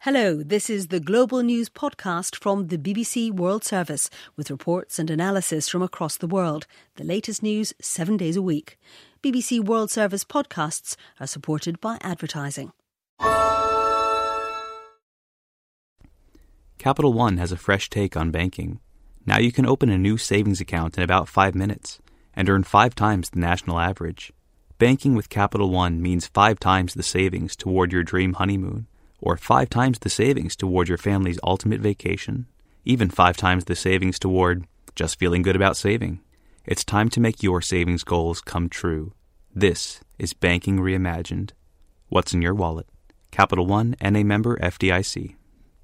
Hello, this is the Global News podcast from the BBC World Service with reports and analysis from across the world. The latest news 7 days a week. BBC World Service podcasts are supported by advertising. Capital One has a fresh take on banking. Now you can open a new savings account in about 5 minutes and earn 5 times the national average. Banking with Capital One means 5 times the savings toward your dream honeymoon, or 5 times the savings toward your family's ultimate vacation, even 5 times the savings toward just feeling good about saving. It's time to make your savings goals come true. This is Banking Reimagined. What's in your wallet? Capital One, NA member FDIC.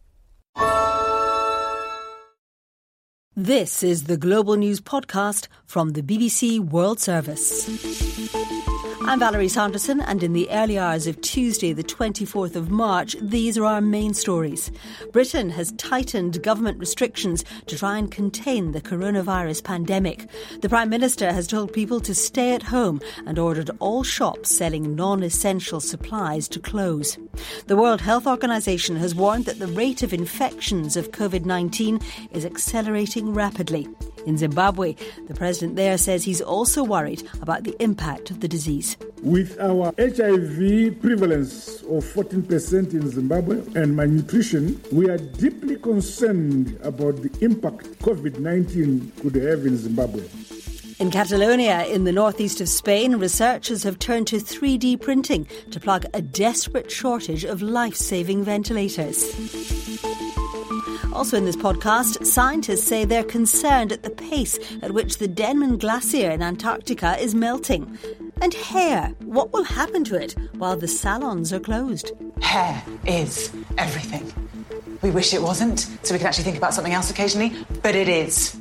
This is the Global News podcast from the BBC World Service. I'm Valerie Sanderson, and in the early hours of Tuesday, the 24th of March, these are our main stories. Britain has tightened government restrictions to try and contain the coronavirus pandemic. The Prime Minister has told people to stay at home and ordered all shops selling non-essential supplies to close. The World Health Organization has warned that the rate of infections of COVID-19 is accelerating rapidly. In Zimbabwe, the president there says he's also worried about the impact of the disease. With our HIV prevalence of 14% in Zimbabwe and malnutrition, we are deeply concerned about the impact COVID-19 could have in Zimbabwe. In Catalonia, in the northeast of Spain, researchers have turned to 3D printing to plug a desperate shortage of life-saving ventilators. Also in this podcast, scientists say they're concerned at the pace at which the Denman Glacier in Antarctica is melting. And hair, what will happen to it while the salons are closed? Hair is everything. We wish it wasn't, so we can actually think about something else occasionally, but it is.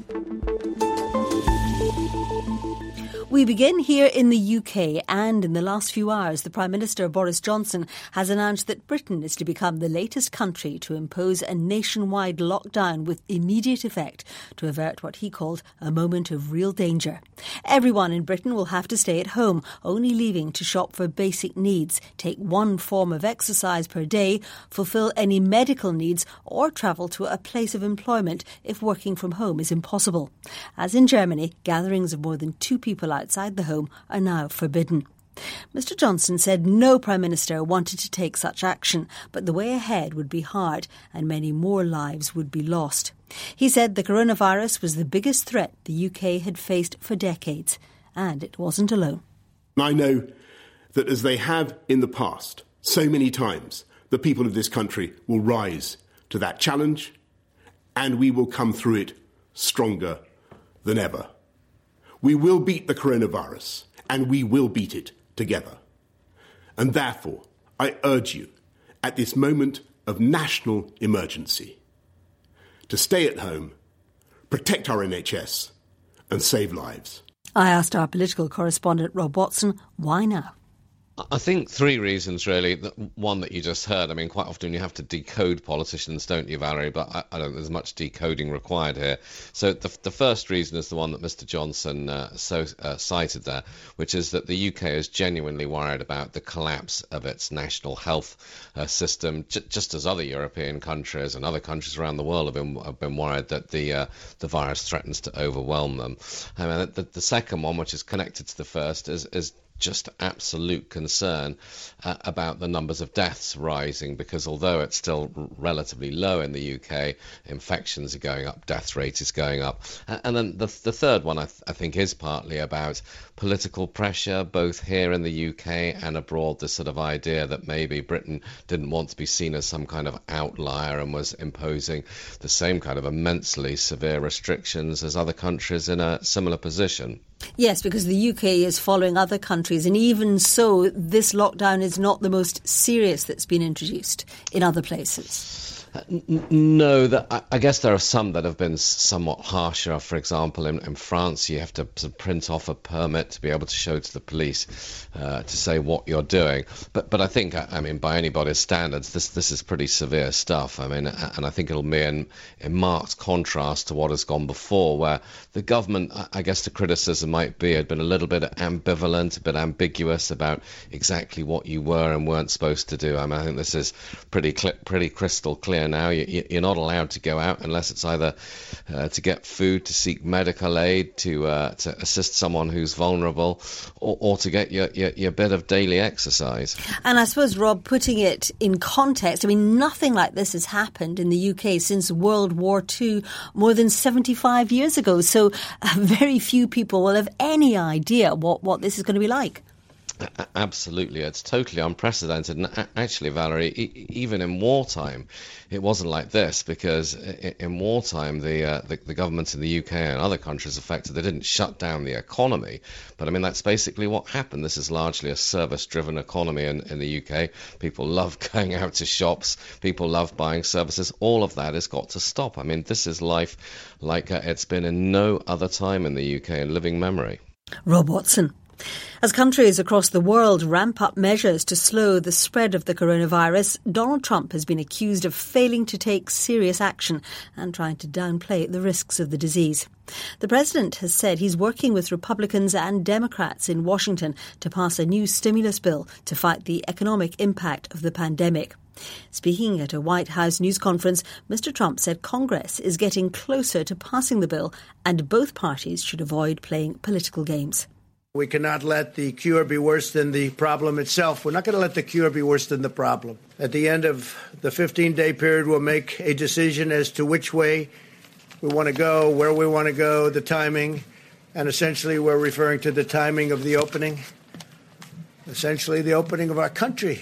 We begin here in the UK, and in the last few hours, the Prime Minister, Boris Johnson, has announced that Britain is to become the latest country to impose a nationwide lockdown with immediate effect to avert what he called a moment of real danger. Everyone in Britain will have to stay at home, only leaving to shop for basic needs, take 1 form of exercise per day, fulfil any medical needs, or travel to a place of employment if working from home is impossible. As in Germany, gatherings of more than 2 people outside the home are now forbidden. Mr Johnson said no Prime Minister wanted to take such action, but the way ahead would be hard and many more lives would be lost. He said the coronavirus was the biggest threat the UK had faced for decades, and it wasn't alone. I know that as they have in the past, so many times, the people of this country will rise to that challenge, and we will come through it stronger than ever. We will beat the coronavirus, and we will beat it together. And therefore, I urge you, at this moment of national emergency, to stay at home, protect our NHS, and save lives. I asked our political correspondent Rob Watson, why now? I think 3 reasons, really. One that you just heard. I mean, quite often you have to decode politicians, don't you, Valerie? But I don't think there's much decoding required here. So the first reason is the one that Mr Johnson cited there, which is that the UK is genuinely worried about the collapse of its national health system, just as other European countries and other countries around the world have been worried that the virus threatens to overwhelm them. I mean, the second one, which is connected to the first, is just absolute concern about the numbers of deaths rising, because although it's still relatively low in the UK, infections are going up, death rate is going up. And then the third one I think is partly about political pressure, both here in the UK and abroad, this sort of idea that maybe Britain didn't want to be seen as some kind of outlier and was imposing the same kind of immensely severe restrictions as other countries in a similar position. Yes, because the UK is following other countries, and even so, this lockdown is not the most serious that's been introduced in other places. No, I guess there are some that have been somewhat harsher. For example, in France, you have to print off a permit to be able to show to the police to say what you're doing. But I think, I mean, by anybody's standards, this is pretty severe stuff. I mean, and I think it'll be in marked contrast to what has gone before, where the government, I guess the criticism might be, had been a little bit ambivalent, a bit ambiguous about exactly what you were and weren't supposed to do. I mean, I think this is pretty crystal clear now. You're not allowed to go out unless it's either to get food, to seek medical aid, to assist someone who's vulnerable, or to get your bit of daily exercise. And I suppose, Rob, putting it in context, I mean, nothing like this has happened in the UK since World War II, more than 75 years ago. So very few people will have any idea what this is going to be like. Absolutely, it's totally unprecedented. And actually, Valerie, even in wartime, it wasn't like this, because in wartime, the governments in the UK and other countries affected, they didn't shut down the economy. But I mean, that's basically what happened. This is largely a service-driven economy in the UK. People love going out to shops. People love buying services. All of that has got to stop. I mean, this is life like it's been in no other time in the UK in living memory. Rob Watson. As countries across the world ramp up measures to slow the spread of the coronavirus, Donald Trump has been accused of failing to take serious action and trying to downplay the risks of the disease. The president has said he's working with Republicans and Democrats in Washington to pass a new stimulus bill to fight the economic impact of the pandemic. Speaking at a White House news conference, Mr. Trump said Congress is getting closer to passing the bill and both parties should avoid playing political games. We cannot let the cure be worse than the problem itself. We're not going to let the cure be worse than the problem. At the end of the 15-day period, we'll make a decision as to which way we want to go, where we want to go, the timing, and essentially we're referring to the timing of the opening, essentially the opening of our country,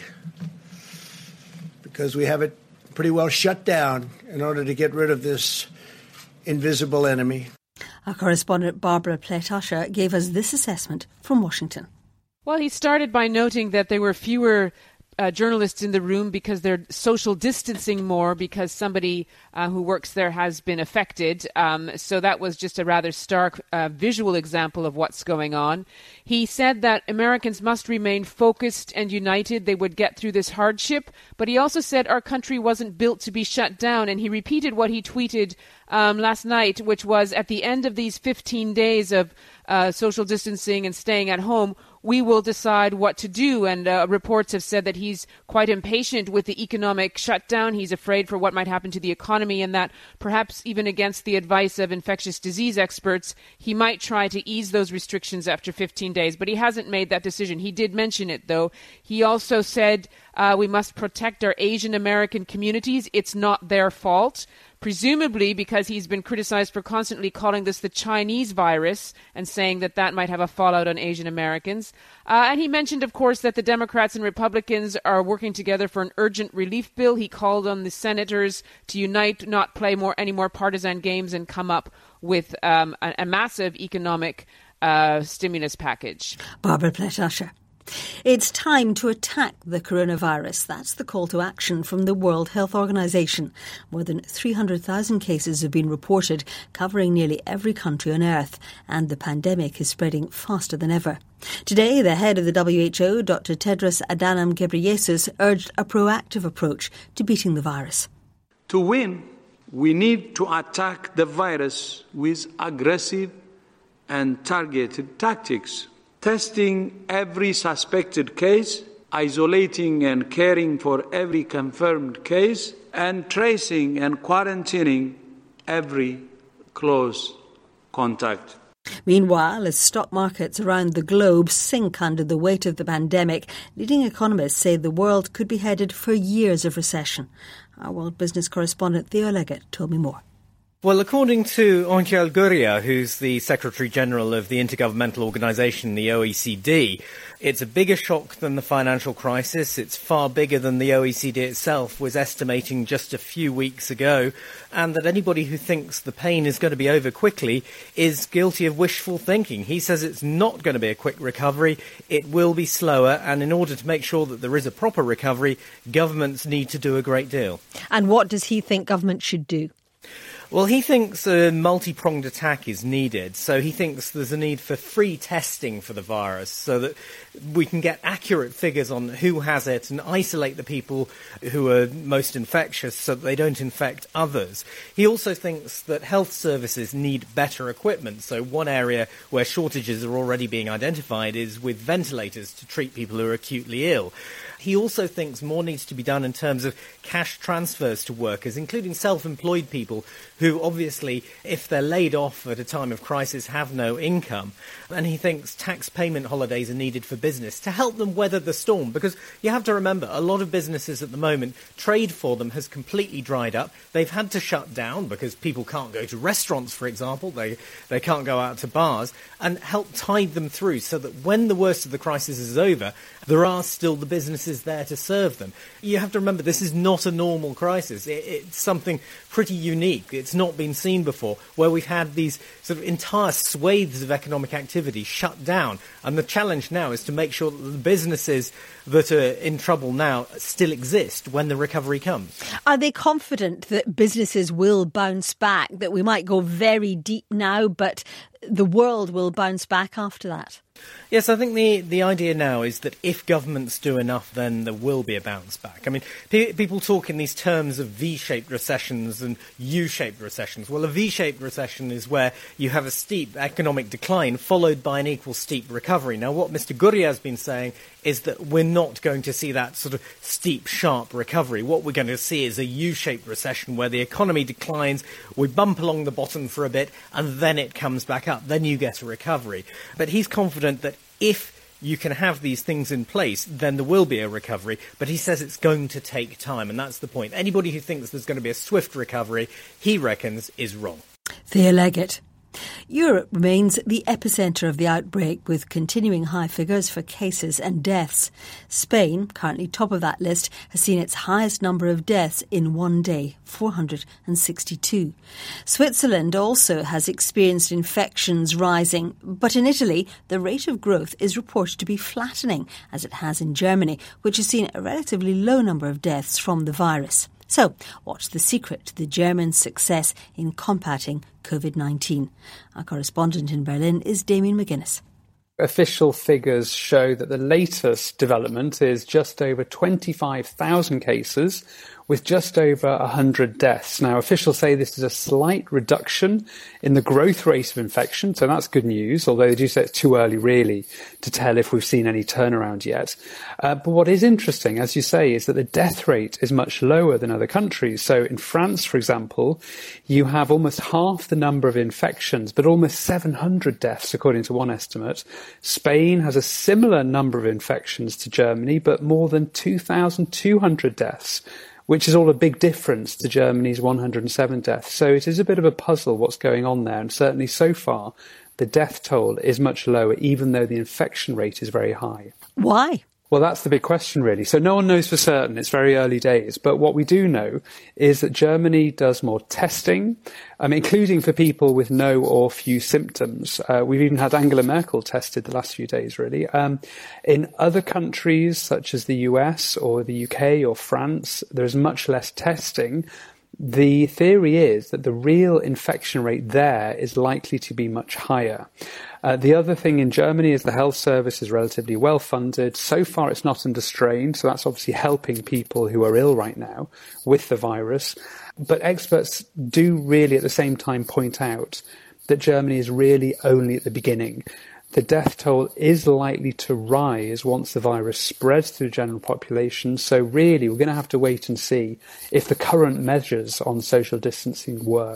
because we have it pretty well shut down in order to get rid of this invisible enemy. Our correspondent Barbara Plett-Usher gave us this assessment from Washington. Well, he started by noting that there were fewer journalists in the room because they're social distancing more because somebody who works there has been affected. So that was just a rather stark visual example of what's going on. He said that Americans must remain focused and united. They would get through this hardship. But he also said our country wasn't built to be shut down. And he repeated what he tweeted last night, which was at the end of these 15 days of social distancing and staying at home, we will decide what to do. And reports have said that he's quite impatient with the economic shutdown. He's afraid for what might happen to the economy and that perhaps even against the advice of infectious disease experts, he might try to ease those restrictions after 15 days. But he hasn't made that decision. He did mention it, though. He also said we must protect our Asian American communities. It's not their fault. Presumably because he's been criticized for constantly calling this the Chinese virus and saying that that might have a fallout on Asian Americans. And he mentioned, of course, that the Democrats and Republicans are working together for an urgent relief bill. He called on the senators to unite, not play any more partisan games, and come up with a massive economic stimulus package. Barbara Plett-Usher. It's time to attack the coronavirus. That's the call to action from the World Health Organization. More than 300,000 cases have been reported, covering nearly every country on Earth, and the pandemic is spreading faster than ever. Today, the head of the WHO, Dr. Tedros Adhanom Ghebreyesus, urged a proactive approach to beating the virus. To win, we need to attack the virus with aggressive and targeted tactics. Testing every suspected case, isolating and caring for every confirmed case, and tracing and quarantining every close contact. Meanwhile, as stock markets around the globe sink under the weight of the pandemic, leading economists say the world could be headed for years of recession. Our world business correspondent Theo Leggett told me more. Well, according to Angel Gurria, who's the Secretary-General of the Intergovernmental Organization, the OECD, it's a bigger shock than the financial crisis. It's far bigger than the OECD itself was estimating just a few weeks ago, and that anybody who thinks the pain is going to be over quickly is guilty of wishful thinking. He says it's not going to be a quick recovery. It will be slower, and in order to make sure that there is a proper recovery, governments need to do a great deal. And what does he think government should do? Well, he thinks a multi-pronged attack is needed. So he thinks there's a need for free testing for the virus so that we can get accurate figures on who has it and isolate the people who are most infectious so that they don't infect others. He also thinks that health services need better equipment. So one area where shortages are already being identified is with ventilators to treat people who are acutely ill. He also thinks more needs to be done in terms of cash transfers to workers, including self-employed people who obviously, if they're laid off at a time of crisis, have no income. And he thinks tax payment holidays are needed for business to help them weather the storm, because you have to remember, a lot of businesses at the moment, trade for them has completely dried up. They've had to shut down because people can't go to restaurants, for example. They can't go out to bars, and help tide them through so that when the worst of the crisis is over, there are still the businesses there to serve them. You have to remember, this is not a normal crisis. It's something pretty unique. It's not been seen before, where we've had these sort of entire swathes of economic activity shut down. And the challenge now is to make sure that the businesses that are in trouble now still exist when the recovery comes. Are they confident that businesses will bounce back, that we might go very deep now, but the world will bounce back after that? Yes, I think the idea now is that if governments do enough, then there will be a bounce back. I mean, people talk in these terms of V-shaped recessions and U-shaped recessions. Well, a V-shaped recession is where you have a steep economic decline followed by an equal steep recovery. Now, what Mr. Gurria has been saying is that we're not going to see that sort of steep, sharp recovery. What we're going to see is a U-shaped recession where the economy declines, we bump along the bottom for a bit, and then it comes back up. Then you get a recovery. But he's confident that if you can have these things in place, then there will be a recovery. But he says it's going to take time, and that's the point. Anybody who thinks there's going to be a swift recovery, he reckons, is wrong. Thea Leggett. Europe remains the epicentre of the outbreak, with continuing high figures for cases and deaths. Spain, currently top of that list, has seen its highest number of deaths in one day, 462. Switzerland also has experienced infections rising, but in Italy, the rate of growth is reported to be flattening, as it has in Germany, which has seen a relatively low number of deaths from the virus. So, what's the secret to the German success in combating COVID-19? Our correspondent in Berlin is Damien McGuinness. Official figures show that the latest development is just over 25,000 cases, with just over 100 deaths. Now, officials say this is a slight reduction in the growth rate of infection, so that's good news, although they do say it's too early, really, to tell if we've seen any turnaround yet. But what is interesting, as you say, is that the death rate is much lower than other countries. So in France, for example, you have almost half the number of infections, but almost 700 deaths, according to one estimate. Spain has a similar number of infections to Germany, but more than 2,200 deaths, which is all a big difference to Germany's 107 deaths. So it is a bit of a puzzle what's going on there, and certainly so far the death toll is much lower, even though the infection rate is very high. Why? Well, that's the big question, really. So no one knows for certain. It's very early days. But what we do know is that Germany does more testing, including for people with no or few symptoms. We've even had Angela Merkel tested the last few days, really. In other countries, such as the US or the UK or France, there's much less testing. The theory is that the real infection rate there is likely to be much higher. The other thing in Germany is the health service is relatively well funded. So far it's not under strain, so that's obviously helping people who are ill right now with the virus. But experts do really at the same time point out that Germany is really only at the beginning. The death toll is likely to rise once the virus spreads to the general population. So really, we're going to have to wait and see if the current measures on social distancing work.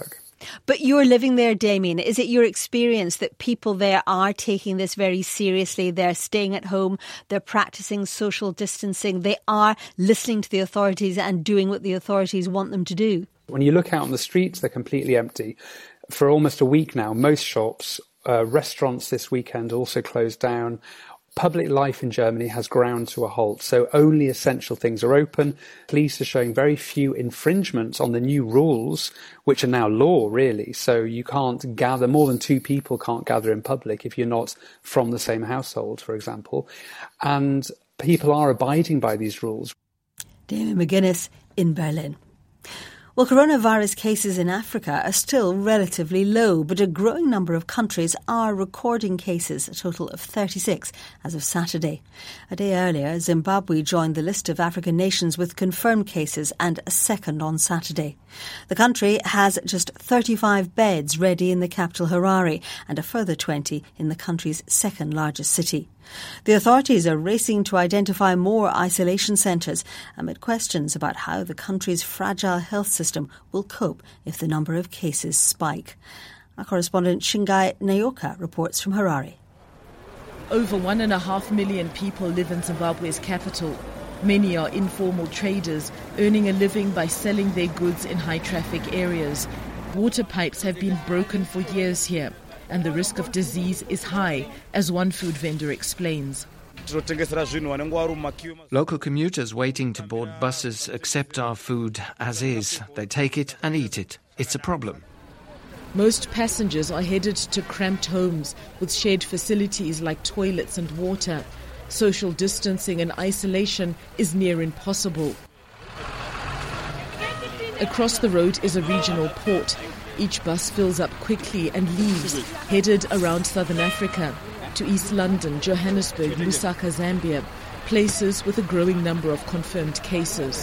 But you're living there, Damien. Is it your experience that people there are taking this very seriously? They're staying at home, they're practicing social distancing, they are listening to the authorities and doing what the authorities want them to do? When you look out on the streets, they're completely empty. For almost a week now, most shops, restaurants this weekend also closed down. Public life in Germany has ground to a halt, so only essential things are open. Police are showing very few infringements on the new rules, which are now law, really. So you can't gather, more than 2 people can't gather in public if you're not from the same household, for example. And people are abiding by these rules. Damien McGuinness in Berlin. Well, coronavirus cases in Africa are still relatively low, but a growing number of countries are recording cases, a total of 36 as of Saturday. A day earlier, Zimbabwe joined the list of African nations with confirmed cases and a second on Saturday. The country has just 35 beds ready in the capital Harare and a further 20 in the country's second largest city. The authorities are racing to identify more isolation centres amid questions about how the country's fragile health system will cope if the number of cases spike. Our correspondent Shingai Nayoka reports from Harare. Over 1.5 million people live in Zimbabwe's capital. Many are informal traders, earning a living by selling their goods in high-traffic areas. Water pipes have been broken for years here, and the risk of disease is high, as one food vendor explains. Local commuters waiting to board buses accept our food as is. They take it and eat it. It's a problem. Most passengers are headed to cramped homes with shared facilities like toilets and water. Social distancing and isolation is near impossible. Across the road is a regional port. Each bus fills up quickly and leaves, headed around southern Africa, to East London, Johannesburg, Lusaka, Zambia, places with a growing number of confirmed cases.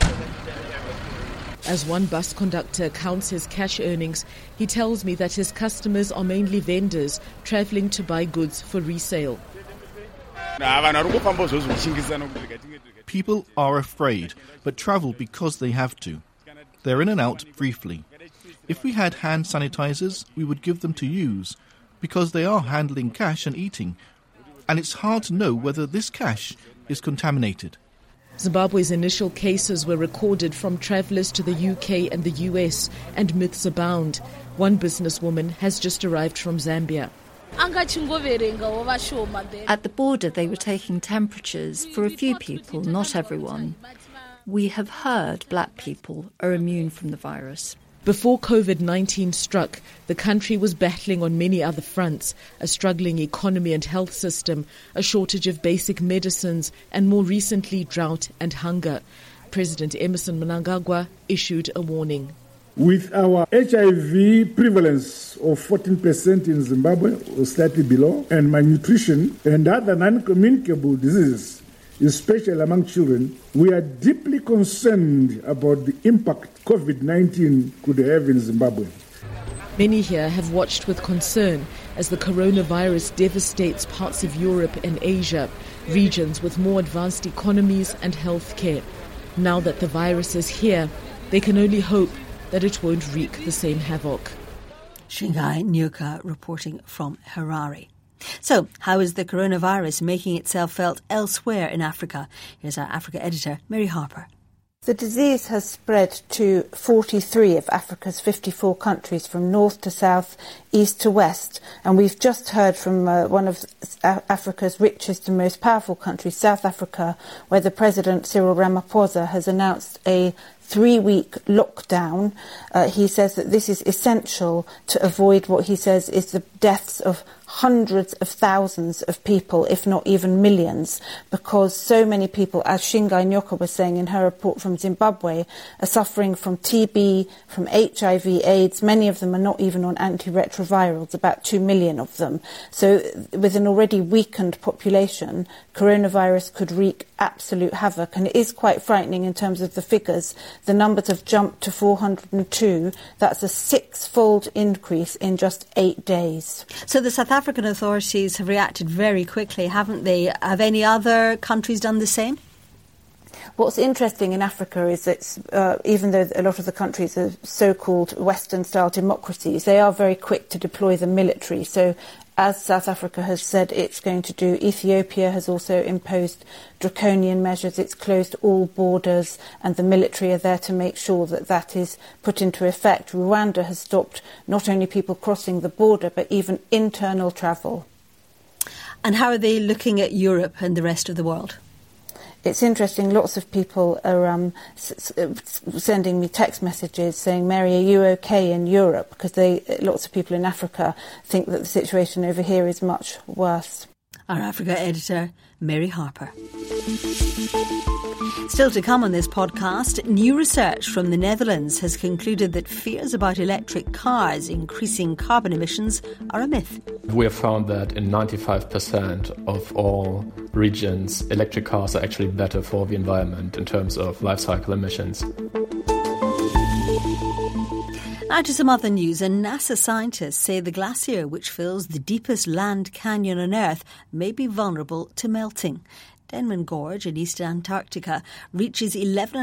As one bus conductor counts his cash earnings, he tells me that his customers are mainly vendors travelling to buy goods for resale. People are afraid, but travel because they have to. They're in and out briefly. If we had hand sanitizers, we would give them to use, because they are handling cash and eating, and it's hard to know whether this cash is contaminated. Zimbabwe's initial cases were recorded from travellers to the UK and the US, and myths abound. One businesswoman has just arrived from Zambia. At the border, they were taking temperatures for a few people, not everyone. We have heard black people are immune from the virus. Before COVID-19 struck, the country was battling on many other fronts: a struggling economy and health system, a shortage of basic medicines, and more recently, drought and hunger. President Emmerson Mnangagwa issued a warning. With our HIV prevalence of 14% in Zimbabwe, or slightly below, and malnutrition and other non-communicable diseases, especially among children, we are deeply concerned about the impact COVID-19 could have in Zimbabwe. Many here have watched with concern as the coronavirus devastates parts of Europe and Asia, regions with more advanced economies and healthcare. Now that the virus is here, they can only hope that it won't wreak the same havoc. Shingai Nayoka reporting from Harare. So, how is the coronavirus making itself felt elsewhere in Africa? Here's our Africa editor, Mary Harper. The disease has spread to 43 of Africa's 54 countries, from north to south, east to west. And we've just heard from one of Africa's richest and most powerful countries, South Africa, where the President, Cyril Ramaphosa, has announced a 3-week lockdown. He says that this is essential to avoid what he says is the deaths of hundreds of thousands of people, if not even millions, because so many people, as Shingai Nayoka was saying in her report from Zimbabwe, are suffering from TB, from HIV, AIDS. Many of them are not even on antiretrovirals, about 2 million of them. So with an already weakened population, coronavirus could wreak absolute havoc. And it is quite frightening in terms of the figures. The numbers have jumped to 402. That's a 6-fold increase in just 8 days. So the South African authorities have reacted very quickly, haven't they? Have any other countries done the same? What's interesting in Africa is that even though a lot of the countries are so-called Western-style democracies, they are very quick to deploy the military. So as South Africa has said it's going to do, Ethiopia has also imposed draconian measures. It's closed all borders and the military are there to make sure that that is put into effect. Rwanda has stopped not only people crossing the border but even internal travel. And how are they looking at Europe and the rest of the world? It's interesting, lots of people are sending me text messages saying, Mary, are you okay in Europe? Because lots of people in Africa think that the situation over here is much worse. Our Africa editor, Mary Harper. Still to come on this podcast, new research from the Netherlands has concluded that fears about electric cars increasing carbon emissions are a myth. We have found that in 95% of all regions, electric cars are actually better for the environment in terms of life cycle emissions. Now to some other news. And NASA scientists say the glacier, which fills the deepest land canyon on Earth, may be vulnerable to melting. Denman Gorge in East Antarctica reaches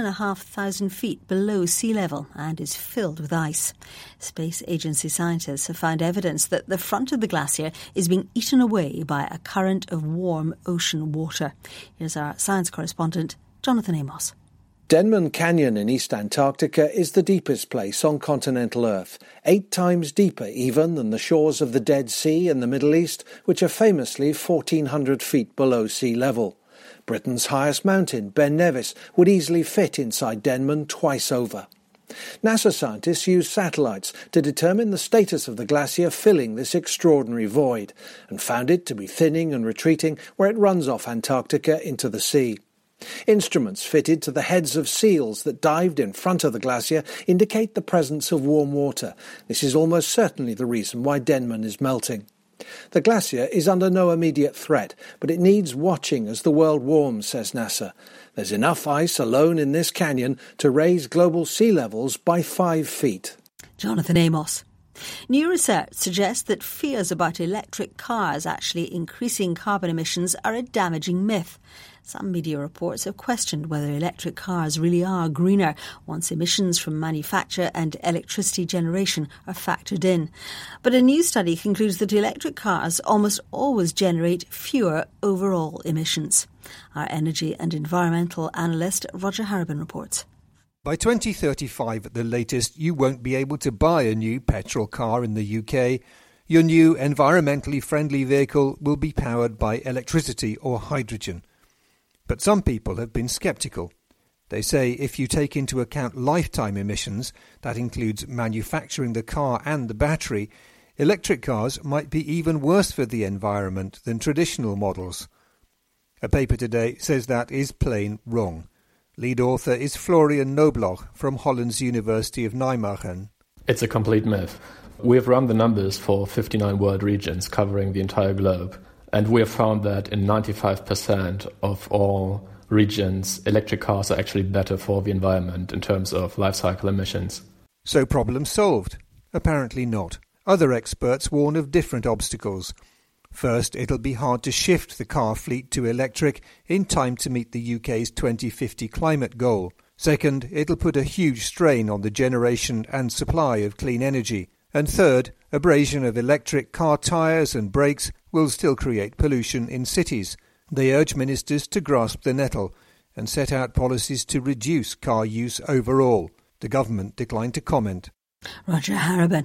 11,500 feet below sea level and is filled with ice. Space Agency scientists have found evidence that the front of the glacier is being eaten away by a current of warm ocean water. Here's our science correspondent, Jonathan Amos. Denman Canyon in East Antarctica is the deepest place on continental Earth, 8 times deeper even than the shores of the Dead Sea in the Middle East, which are famously 1,400 feet below sea level. Britain's highest mountain, Ben Nevis, would easily fit inside Denman twice over. NASA scientists used satellites to determine the status of the glacier filling this extraordinary void, and found it to be thinning and retreating where it runs off Antarctica into the sea. Instruments fitted to the heads of seals that dived in front of the glacier indicate the presence of warm water. This is almost certainly the reason why Denman is melting. The glacier is under no immediate threat, but it needs watching as the world warms, says NASA. There's enough ice alone in this canyon to raise global sea levels by 5 feet. Jonathan Amos. New research suggests that fears about electric cars actually increasing carbon emissions are a damaging myth. Some media reports have questioned whether electric cars really are greener once emissions from manufacture and electricity generation are factored in. But a new study concludes that electric cars almost always generate fewer overall emissions. Our energy and environmental analyst Roger Harriban reports. By 2035 at the latest, you won't be able to buy a new petrol car in the UK. Your new environmentally friendly vehicle will be powered by electricity or hydrogen. But some people have been sceptical. They say if you take into account lifetime emissions, that includes manufacturing the car and the battery, electric cars might be even worse for the environment than traditional models. A paper today says that is plain wrong. Lead author is Florian Knobloch from Holland's University of Nijmegen. It's a complete myth. We've run the numbers for 59 world regions covering the entire globe, and we have found that in 95% of all regions, electric cars are actually better for the environment in terms of life cycle emissions. So problem solved? Apparently not. Other experts warn of different obstacles. First, it'll be hard to shift the car fleet to electric in time to meet the UK's 2050 climate goal. Second, it'll put a huge strain on the generation and supply of clean energy. And third, abrasion of electric car tyres and brakes will still create pollution in cities. They urge ministers to grasp the nettle and set out policies to reduce car use overall. The government declined to comment. Roger Harriban.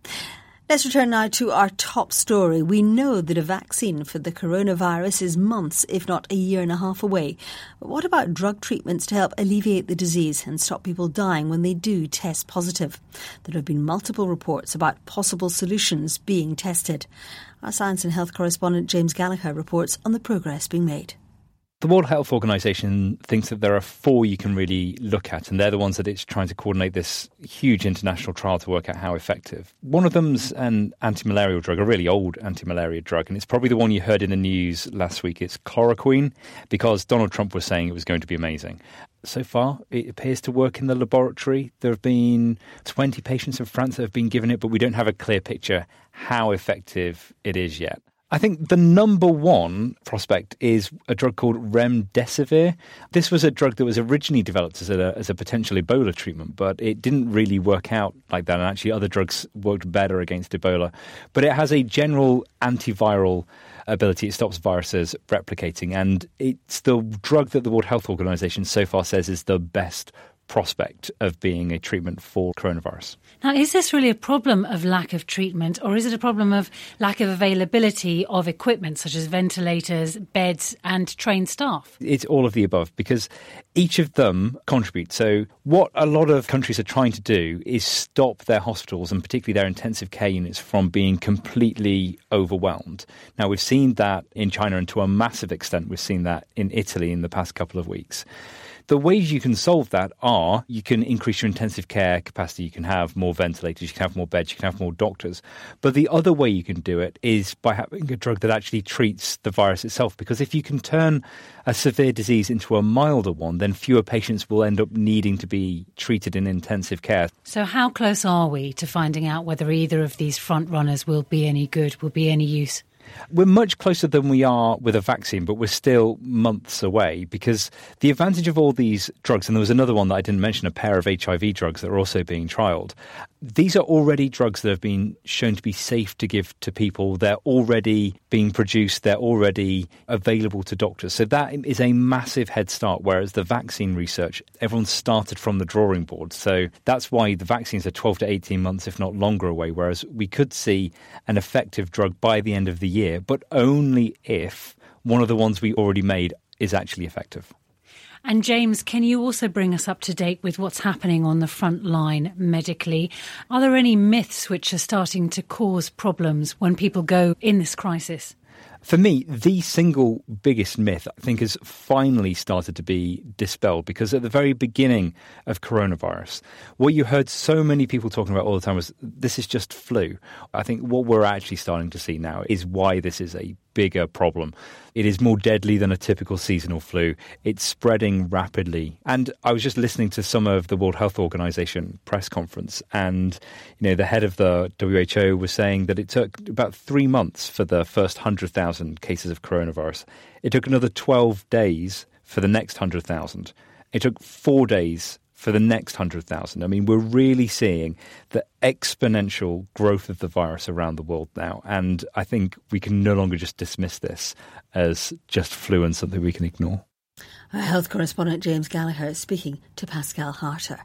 Let's return now to our top story. We know that a vaccine for the coronavirus is months, if not a year and a half away. But what about drug treatments to help alleviate the disease and stop people dying when they do test positive? There have been multiple reports about possible solutions being tested. Our science and health correspondent James Gallagher reports on the progress being made. The World Health Organization thinks that there are 4 you can really look at, and they're the ones that it's trying to coordinate this huge international trial to work out how effective. One of them's an anti-malarial drug, a really old anti-malaria drug, and it's probably the one you heard in the news last week. It's chloroquine, because Donald Trump was saying it was going to be amazing. So far, it appears to work in the laboratory. There have been 20 patients in France that have been given it, but we don't have a clear picture how effective it is yet. I think the number one prospect is a drug called remdesivir. This was a drug that was originally developed as a potential Ebola treatment, but it didn't really work out like that. And actually other drugs worked better against Ebola. But it has a general antiviral ability. It stops viruses replicating. And it's the drug that the World Health Organization so far says is the best prospect of being a treatment for coronavirus. Now, is this really a problem of lack of treatment, or is it a problem of lack of availability of equipment such as ventilators, beds and trained staff? It's all of the above, because each of them contribute. So what a lot of countries are trying to do is stop their hospitals and particularly their intensive care units from being completely overwhelmed. Now, we've seen that in China, and to a massive extent we've seen that in Italy in the past couple of weeks. The ways you can solve that are you can increase your intensive care capacity, you can have more ventilators, you can have more beds, you can have more doctors. But the other way you can do it is by having a drug that actually treats the virus itself. Because if you can turn a severe disease into a milder one, then fewer patients will end up needing to be treated in intensive care. So how close are we to finding out whether either of these front runners will be any good, will be any use? We're much closer than we are with a vaccine, but we're still months away, because the advantage of all these drugs, and there was another one that I didn't mention, a pair of HIV drugs that are also being trialled. These are already drugs that have been shown to be safe to give to people. They're already being produced. They're already available to doctors. So that is a massive head start, whereas the vaccine research, everyone started from the drawing board. So that's why the vaccines are 12 to 18 months, if not longer away, whereas we could see an effective drug by the end of the year, but only if one of the ones we already made is actually effective. And James, can you also bring us up to date with what's happening on the front line medically? Are there any myths which are starting to cause problems when people go in this crisis? For me, the single biggest myth, I think, has finally started to be dispelled, because at the very beginning of coronavirus, what you heard so many people talking about all the time was this is just flu. I think what we're actually starting to see now is why this is a bigger problem. It is more deadly than a typical seasonal flu. It's spreading rapidly. And I was just listening to some of the World Health Organization press conference, and the head of the WHO was saying that it took about 3 months for the first 100,000 cases of coronavirus. It took another 12 days for the next 100,000. It took 4 days for the next 100,000. I mean, we're really seeing the exponential growth of the virus around the world now. And I think we can no longer just dismiss this as just flu and something we can ignore. Our health correspondent James Gallagher speaking to Pascal Harter.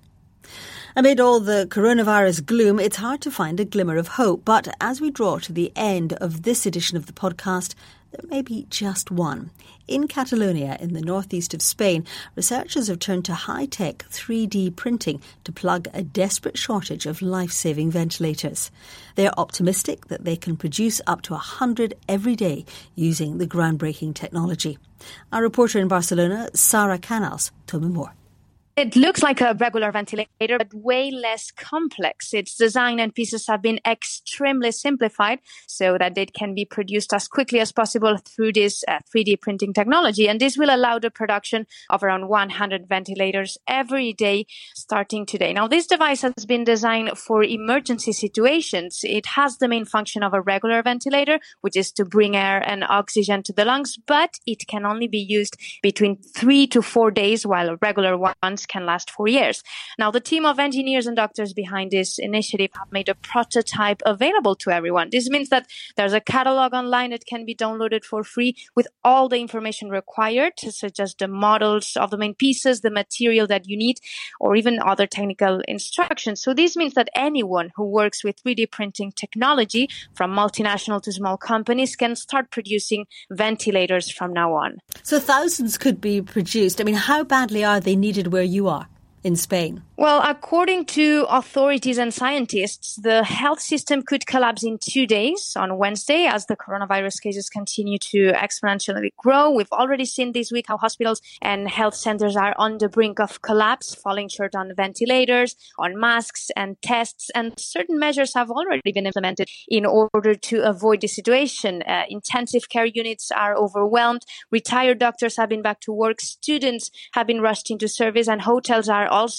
Amid all the coronavirus gloom, it's hard to find a glimmer of hope. But as we draw to the end of this edition of the podcast, there may be just one. In Catalonia, in the northeast of Spain, researchers have turned to high-tech 3D printing to plug a desperate shortage of life-saving ventilators. They're optimistic that they can produce up to 100 every day using the groundbreaking technology. Our reporter in Barcelona, Sara Canals, told me more. It looks like a regular ventilator, but way less complex. Its design and pieces have been extremely simplified so that it can be produced as quickly as possible through this 3D printing technology. And this will allow the production of around 100 ventilators every day starting today. Now, this device has been designed for emergency situations. It has the main function of a regular ventilator, which is to bring air and oxygen to the lungs, but it can only be used between 3 to 4 days, while regular ones can last 4 years. Now, the team of engineers and doctors behind this initiative have made a prototype available to everyone. This means that there's a catalog online that can be downloaded for free with all the information required, such as the models of the main pieces, the material that you need, or even other technical instructions. So this means that anyone who works with 3D printing technology, from multinational to small companies, can start producing ventilators from now on. So thousands could be produced. I mean, how badly are they needed where you are in Spain? Well, according to authorities and scientists, the health system could collapse in 2 days on Wednesday as the coronavirus cases continue to exponentially grow. We've already seen this week how hospitals and health centers are on the brink of collapse, falling short on ventilators, on masks and tests, and certain measures have already been implemented in order to avoid the situation. Intensive care units are overwhelmed, retired doctors have been back to work, students have been rushed into service, and hotels are also being adapted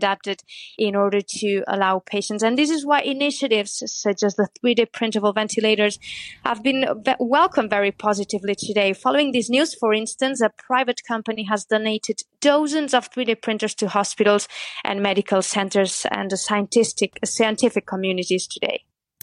adapted in order to allow patients. And this is why initiatives such as the 3D printable ventilators have been welcomed very positively today. Following this news, for instance, a private company has donated dozens of 3D printers to hospitals and medical centers and the scientific communities today.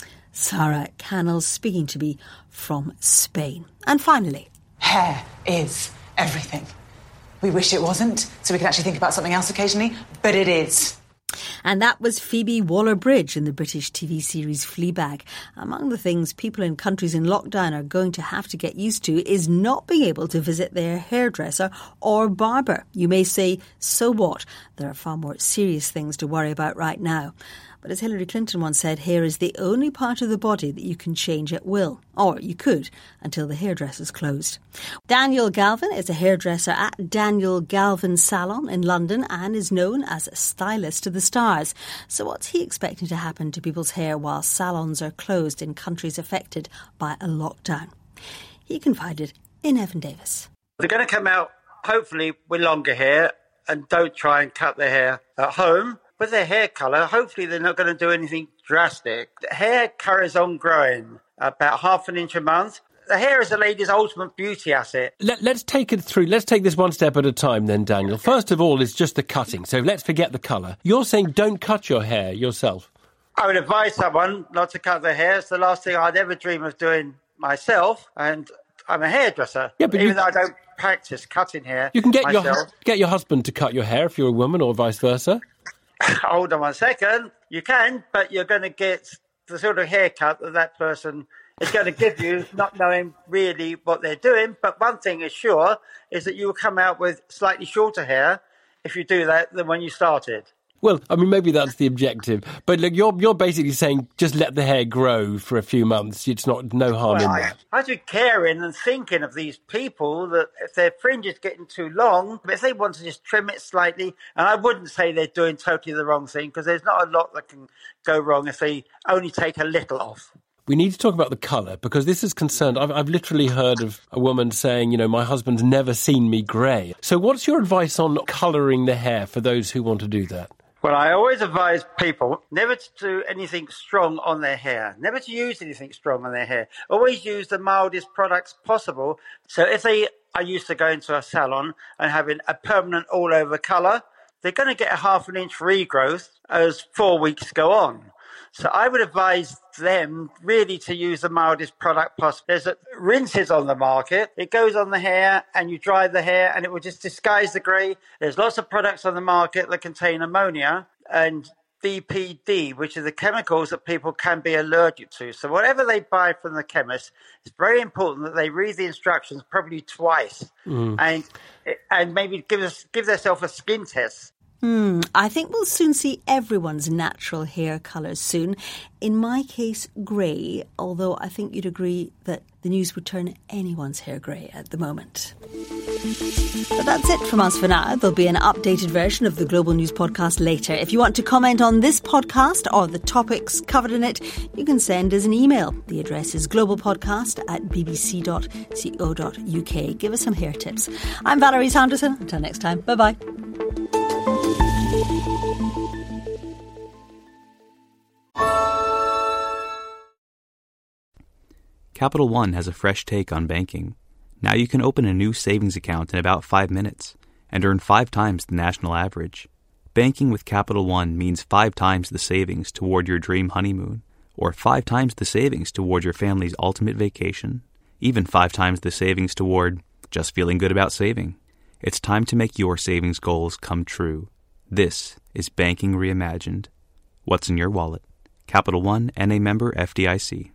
Sarah Cannell speaking to me from Spain. And finally, hair is everything. We wish it wasn't, so we can actually think about something else occasionally, but it is. And that was Phoebe Waller-Bridge in the British TV series Fleabag. Among the things people in countries in lockdown are going to have to get used to is not being able to visit their hairdresser or barber. You may say, so what? There are far more serious things to worry about right now. But as Hillary Clinton once said, hair is the only part of the body that you can change at will. Or you could, until the hairdresser's closed. Daniel Galvin is a hairdresser at Daniel Galvin Salon in London and is known as a stylist to the stars. So what's he expecting to happen to people's hair while salons are closed in countries affected by a lockdown? He confided in Evan Davis. They're going to come out, hopefully, with longer hair and don't try and cut their hair at home. With their hair colour, hopefully they're not going to do anything drastic. The hair carries on growing about half an inch a month. The hair is a lady's ultimate beauty asset. Let's take it through. Let's take this one step at a time then, Daniel. First of all, it's just the cutting. So let's forget the colour. You're saying don't cut your hair yourself. I would advise someone not to cut their hair. It's the last thing I'd ever dream of doing myself. And I'm a hairdresser. Yeah, but even though I don't practice cutting hair you can get myself. your husband to cut your hair if you're a woman or vice versa. Hold on 1 second. You can, but you're going to get the sort of haircut that person is going to give you, not knowing really what they're doing. But one thing is sure, is that you will come out with slightly shorter hair if you do that than when you started. Well, I mean, maybe that's the objective. But look, you're basically saying just let the hair grow for a few months. It's no harm in that. I do caring and thinking of these people that if their fringe is getting too long, if they want to just trim it slightly, and I wouldn't say they're doing totally the wrong thing because there's not a lot that can go wrong if they only take a little off. We need to talk about the colour because this is concerned. I've literally heard of a woman saying, my husband's never seen me grey. So what's your advice on colouring the hair for those who want to do that? Well, I always advise people never to do anything strong on their hair, never to use anything strong on their hair. Always use the mildest products possible. So if they are used to going to a salon and having a permanent all-over colour, they're going to get a half an inch regrowth as 4 weeks go on. So I would advise them really to use the mildest product possible. There's rinses on the market. It goes on the hair and you dry the hair and it will just disguise the grey. There's lots of products on the market that contain ammonia and BPD, which are the chemicals that people can be allergic to. So whatever they buy from the chemist, it's very important that they read the instructions probably twice and maybe give themselves a skin test. I think we'll soon see everyone's natural hair colours soon. In my case, grey, although I think you'd agree that the news would turn anyone's hair grey at the moment. But that's it from us for now. There'll be an updated version of the Global News podcast later. If you want to comment on this podcast or the topics covered in it, you can send us an email. The address is globalpodcast@bbc.co.uk. Give us some hair tips. I'm Valerie Sanderson. Until next time, bye-bye. Capital One has a fresh take on banking. Now you can open a new savings account in about 5 minutes and earn 5 times the national average. Banking with Capital One means 5 times the savings toward your dream honeymoon, or 5 times the savings toward your family's ultimate vacation, even 5 times the savings toward just feeling good about saving. It's time to make your savings goals come true. This is Banking Reimagined. What's in your wallet? Capital One, N.A. member FDIC.